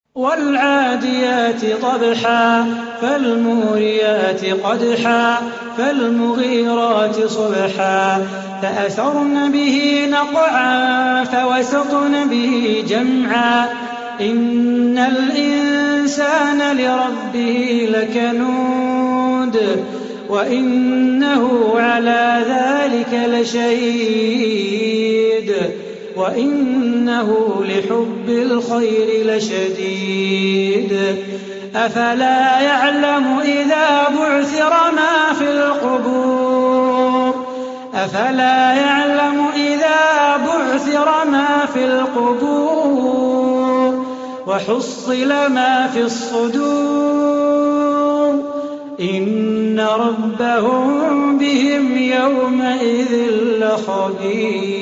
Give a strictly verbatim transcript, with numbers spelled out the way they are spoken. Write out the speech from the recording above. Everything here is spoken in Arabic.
وَالْعَادِيَاتِ ضَبْحًا فَالْمُورِيَاتِ قَدْحًا فَالْمُغِيرَاتِ صُبْحًا فَأَثَرْنَ بِهِ نَقْعًا فَوَسَطْنَ بِهِ جَمْعًا إِنَّ الْإِنسَانَ لِرَبِّهِ لَكَنُودٌ وَإِنَّهُ عَلَىٰ ذَٰلِكَ لَشَهِيدٌ وَإِنَّهُ لِحُبِّ الْخَيْرِ لَشَدِيدٌ أَفَلَا يَعْلَمُ إِذَا بُعْثِرَ مَا فِي الْقُبُورِ أَفَلَا يَعْلَمُ إِذَا بُعْثِرَ مَا فِي الْقُبُورِ وَحُصِّلَ مَا فِي الصُّدُورِ إِنَّ رَبَّهُم بِهِمْ يَوْمَئِذٍ لَّخَبِيرٌ